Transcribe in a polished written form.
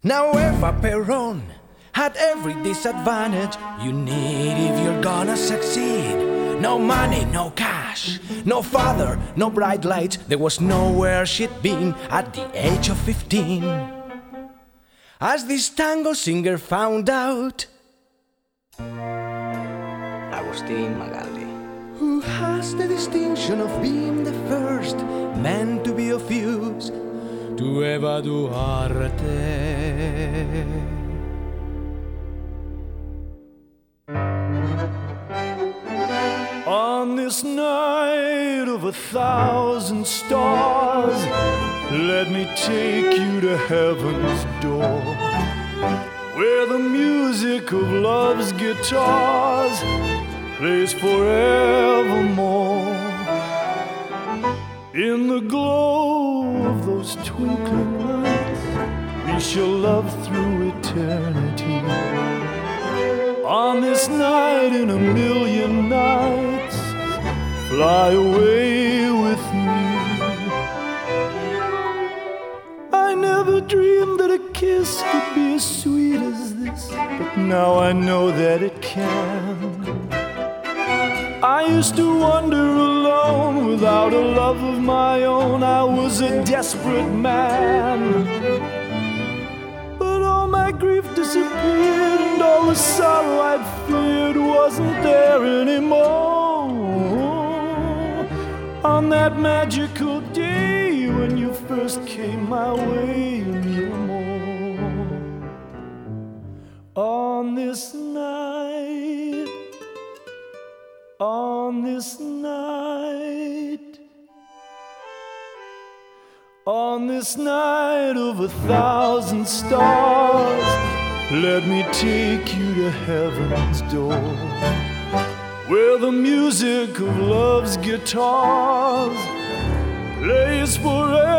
Now Eva Peron had every disadvantage you need if you're gonna succeed. No money, no cash, no father, no bright lights. There was nowhere she'd been at the age of 15. As this tango singer found out, Agustín Magaldi, who has the distinction of being the first man to be of use to Eva Duarte. On this night of 1,000 stars, let me take you to heaven's door, where the music of love's guitars plays forevermore. In the glow of those twinkling lights, we shall love through eternity. On this night in a million nights, fly away with me. I never dreamed that a kiss could be as sweet as this, but now I know that it can. I used to wander alone without a love of my own. I was a desperate man, but all my grief disappeared and all the sorrow I'd feared wasn't there anymore. On that magical day when you first came my way, no more. On this night, on this night, on this night of 1,000 stars, let me take you to heaven's door, where the music of love's guitars plays forever.